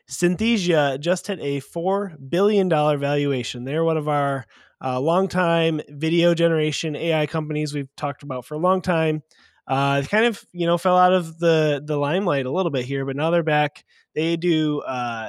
Synthesia just hit a $4 billion valuation. They're one of our longtime video generation AI companies we've talked about for a long time. They kind of, fell out of the limelight a little bit here, but now they're back. They do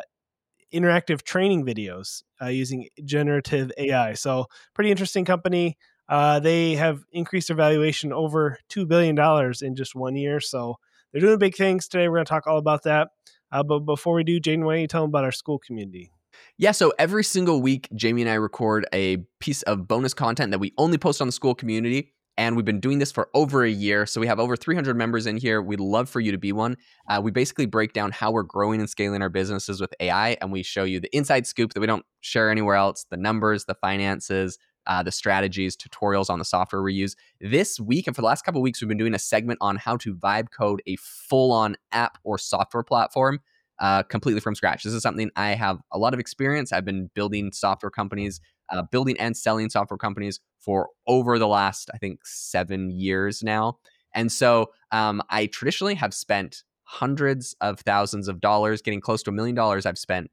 interactive training videos using generative AI. So pretty interesting company. They have increased their valuation over $2 billion in just 1 year. So they're doing big things today. We're going to talk all about that. But before we do, Jaden, why don't you tell them about our school community? Yeah, so every single week, Jamie and I record a piece of bonus content that we only post on the school community. And we've been doing this for over a year. So we have over 300 members in here. We'd love for you to be one. We basically break down how we're growing and scaling our businesses with AI. And we show you the inside scoop that we don't share anywhere else, the numbers, the finances, the strategies, tutorials on the software we use. This week, and for the last couple of weeks, we've been doing a segment on how to vibe code a full-on app or software platform completely from scratch. This is something I have a lot of experience. I've been building software companies, building and selling software companies for over the last, I think, 7 years now. And so I traditionally have spent hundreds of thousands of dollars, getting close to $1 million I've spent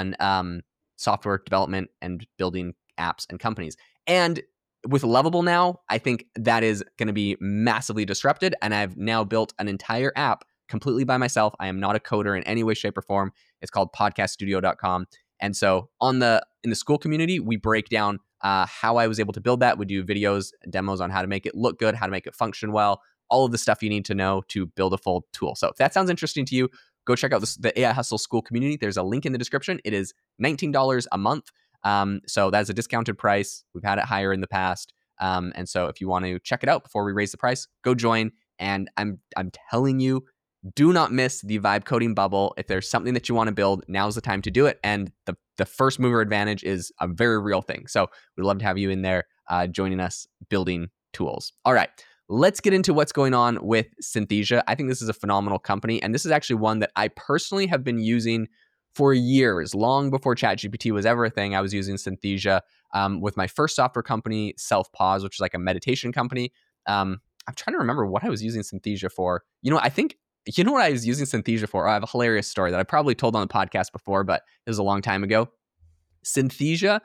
on software development and building apps and companies. And with Lovable now, I think that is going to be massively disrupted. And I've now built an entire app completely by myself. I am not a coder in any way, shape, or form. It's called podcaststudio.com. And so in the school community, we break down how I was able to build that. We do videos, demos on how to make it look good, how to make it function well, all of the stuff you need to know to build a full tool. So if that sounds interesting to you, go check out the AI Hustle School community. There's a link in the description. It is $19 a month. So that's a discounted price. We've had it higher in the past. And so if you want to check it out before we raise the price, go join. And I'm telling you, do not miss the vibe coding bubble. If there's something that you want to build, now's the time to do it. And the first mover advantage is a very real thing. So we'd love to have you in there joining us building tools. All right, let's get into what's going on with Synthesia. I think this is a phenomenal company. And this is actually one that I personally have been using for years, long before ChatGPT was ever a thing. I was using Synthesia with my first software company, Self-Pause, which is like a meditation company. I'm trying to remember what I was using Synthesia for. You know what I was using Synthesia for? I have a hilarious story that I probably told on the podcast before, but it was a long time ago. Synthesia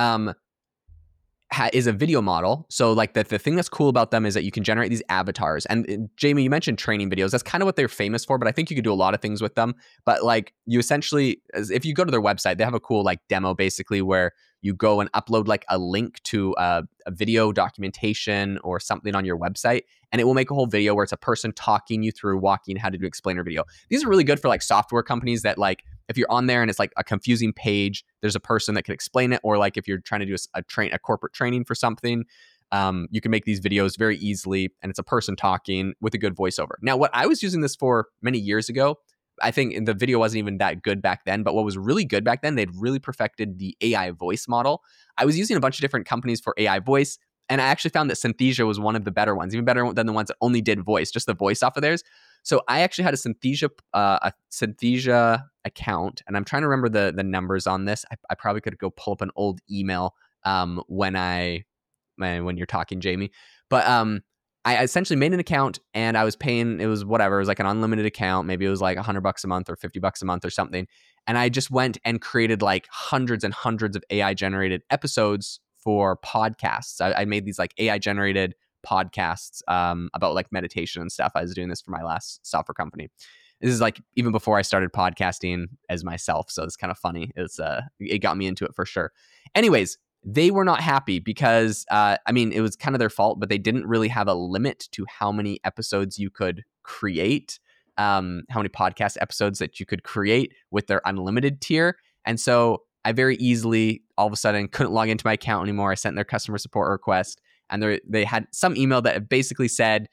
is a video model. So like the thing that's cool about them is that you can generate these avatars. And Jamie, you mentioned training videos. That's kind of what they're famous for, but I think you could do a lot of things with them. But like you essentially, if you go to their website, they have a cool like demo basically where you go and upload like a link to a video documentation or something on your website, and it will make a whole video where it's a person talking you through walking how to do explainer video. These are really good for like software companies that like, if you're on there and it's like a confusing page, there's a person that can explain it. Or like if you're trying to do a corporate training for something, you can make these videos very easily, and it's a person talking with a good voiceover. Now, what I was using this for many years ago, I think the video wasn't even that good back then, but what was really good back then, they'd really perfected the AI voice model. I was using a bunch of different companies for AI voice, and I actually found that Synthesia was one of the better ones, even better than the ones that only did voice, just the voice off of theirs. So I actually had a Synthesia account, and I'm trying to remember the numbers on this. I probably could go pull up an old email when you're talking, Jamie. But I essentially made an account, and I was paying, it was whatever, it was like an unlimited account. Maybe it was like $100 a month or $50 a month or something. And I just went and created like hundreds and hundreds of AI generated episodes for podcasts. I made these like AI generated podcasts about like meditation and stuff. I was doing this for my last software company. This is like even before I started podcasting as myself. So it's kind of funny. It got me into it for sure. Anyways, they were not happy because, it was kind of their fault, but they didn't really have a limit to how many episodes you could create, how many podcast episodes that you could create with their unlimited tier. And so I very easily, all of a sudden, couldn't log into my account anymore. I sent their customer support request, and they had some email that basically said,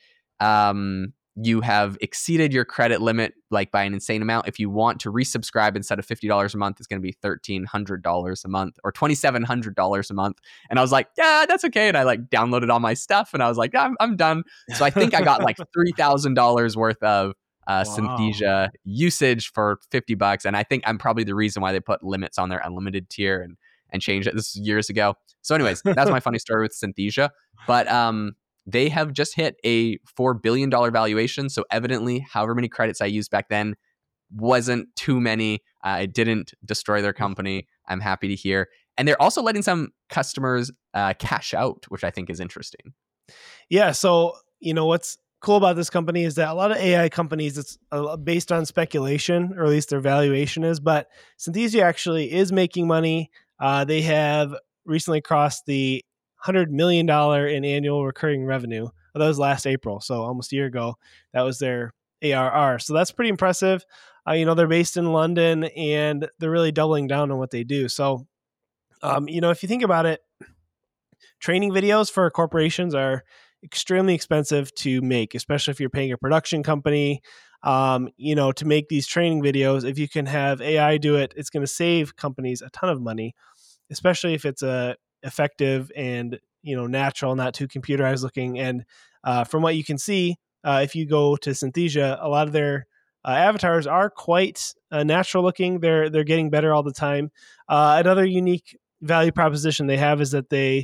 you have exceeded your credit limit like by an insane amount. If you want to resubscribe instead of $50 a month, it's going to be $1,300 a month or $2,700 a month. And I was like, yeah, that's okay. And I like downloaded all my stuff, and I was like, yeah, I'm done. So I think I got like $3,000 worth of Synthesia usage for $50. And I think I'm probably the reason why they put limits on their unlimited tier and changed it. This was years ago. So anyways, that's my funny story with Synthesia. But they have just hit a $4 billion valuation. So evidently, however many credits I used back then wasn't too many. It didn't destroy their company. I'm happy to hear. And they're also letting some customers cash out, which I think is interesting. Yeah. So, what's cool about this company is that a lot of AI companies, it's based on speculation, or at least their valuation is, but Synthesia actually is making money. They have recently crossed the $100 million in annual recurring revenue. Well, that was last April, so almost a year ago. That was their ARR. So that's pretty impressive. They're based in London, and they're really doubling down on what they do. So, if you think about it, training videos for corporations are extremely expensive to make, especially if you're paying a production company. To make these training videos, if you can have AI do it, it's going to save companies a ton of money, especially if it's effective and natural, not too computerized looking. And from what you can see, if you go to Synthesia, a lot of their avatars are quite natural looking. They're getting better all the time. Another unique value proposition they have is that they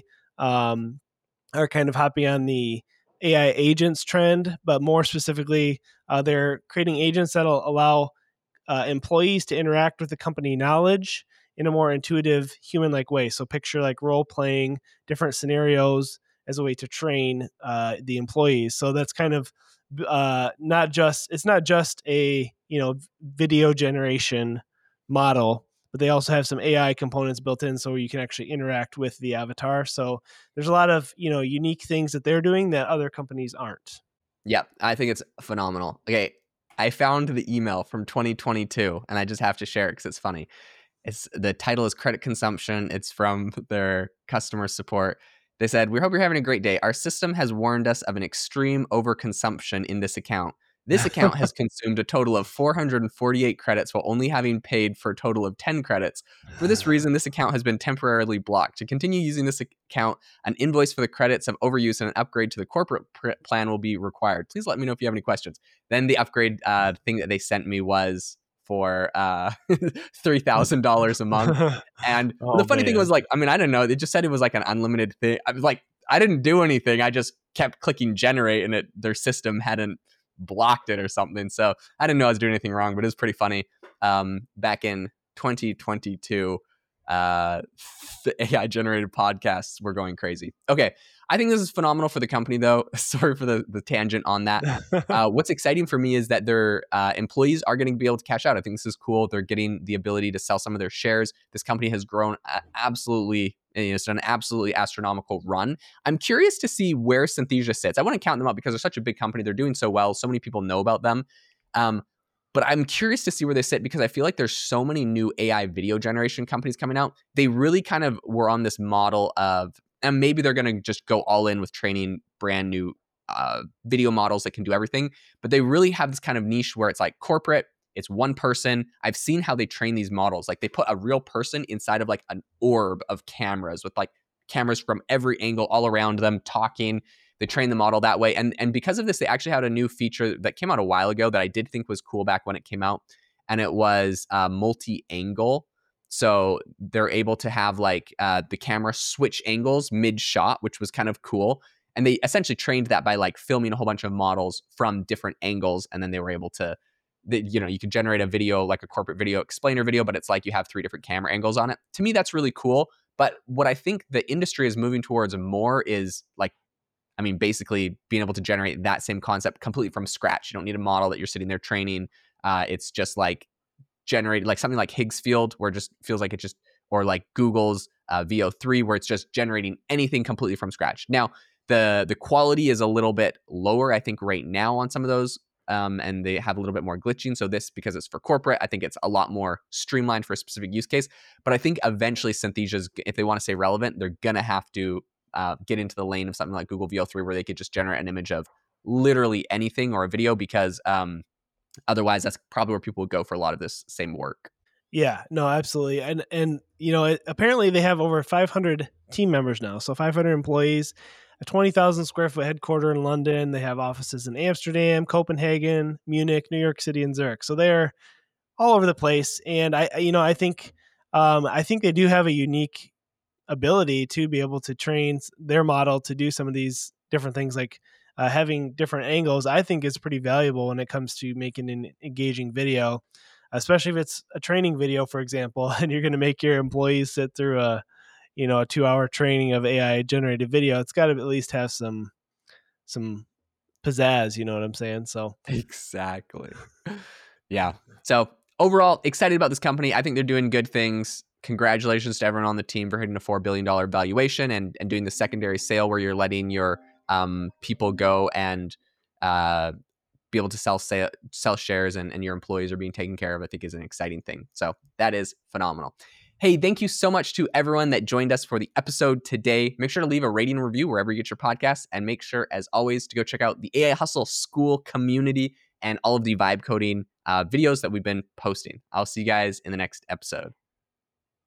are kind of hopping on the AI agents trend, but more specifically, they're creating agents that'll allow employees to interact with the company knowledge in a more intuitive, human-like way. So picture like role playing different scenarios as a way to train the employees. So that's kind of not just a video generation model, but they also have some AI components built in, so you can actually interact with the avatar. So there's a lot of unique things that they're doing that other companies aren't. Yeah, I think it's phenomenal. Okay, I found the email from 2022, and I just have to share it because it's funny. The title is Credit Consumption. It's from their customer support. They said, "We hope you're having a great day. Our system has warned us of an extreme overconsumption in this account. This account has consumed a total of 448 credits while only having paid for a total of 10 credits. For this reason, this account has been temporarily blocked. To continue using this account, an invoice for the credits of overuse and an upgrade to the corporate plan will be required. Please let me know if you have any questions." Then the upgrade thing that they sent me was for $3,000 a month. And the funny thing was, like, I mean, I didn't know. It just said it was like an unlimited thing. I was like, I didn't do anything. I just kept clicking generate, and their system hadn't blocked it or something. So I didn't know I was doing anything wrong, but it was pretty funny. Back in 2022, the AI generated podcasts were going crazy. Okay. I think this is phenomenal for the company, though. Sorry for the tangent on that. What's exciting for me is that their employees are going to be able to cash out. I think this is cool. They're getting the ability to sell some of their shares. This company has grown absolutely. It's done an absolutely astronomical run. I'm curious to see where Synthesia sits. I want to count them up because they're such a big company. They're doing so well. So many people know about them. But I'm curious to see where they sit because I feel like there's so many new AI video generation companies coming out. They really kind of were on this model of, and maybe they're going to just go all in with training brand new video models that can do everything. But they really have this kind of niche where it's like corporate. It's one person. I've seen how they train these models. Like they put a real person inside of like an orb of cameras with like cameras from every angle all around them talking. They train the model that way. And because of this, they actually had a new feature that came out a while ago that I did think was cool back when it came out. And it was multi-angle. So they're able to have like the camera switch angles mid-shot, which was kind of cool. And they essentially trained that by like filming a whole bunch of models from different angles. And then they were able to, you could generate a video, like a corporate video explainer video, but it's like you have 3 different camera angles on it. To me, that's really cool. But what I think the industry is moving towards more is like, I mean, basically being able to generate that same concept completely from scratch. You don't need a model that you're sitting there training. It's just like generated, like something like Higgs field, where it just feels like it just, or like Google's VO3, where it's just generating anything completely from scratch. Now, the quality is a little bit lower, I think, right now on some of those. And they have a little bit more glitching. So this, because it's for corporate, I think it's a lot more streamlined for a specific use case. But I think eventually Synthesia's, if they want to stay relevant, they're going to have to get into the lane of something like Google VO3, where they could just generate an image of literally anything or a video, because otherwise that's probably where people would go for a lot of this same work. Yeah, no, absolutely. And apparently they have over 500 team members now. So 500 employees, a 20,000 square foot headquarter in London. They have offices in Amsterdam, Copenhagen, Munich, New York City, and Zurich. So they're all over the place. And I think they do have a unique ability to be able to train their model to do some of these different things, like having different angles. I think is pretty valuable when it comes to making an engaging video. especially if it's a training video, for example, and you're going to make your employees sit through a 2-hour training of AI generated video. It's got to at least have some pizzazz, you know what I'm saying? So exactly. Yeah. So overall, excited about this company. I think they're doing good things. Congratulations to everyone on the team for hitting a $4 billion valuation and doing the secondary sale where you're letting your people go and be able to sell shares and your employees are being taken care of. I think is an exciting thing. So that is phenomenal. Hey, thank you so much to everyone that joined us for the episode today. Make sure to leave a rating and review wherever you get your podcasts. And make sure, as always, to go check out the AI Hustle School community and all of the vibe coding videos that we've been posting. I'll see you guys in the next episode.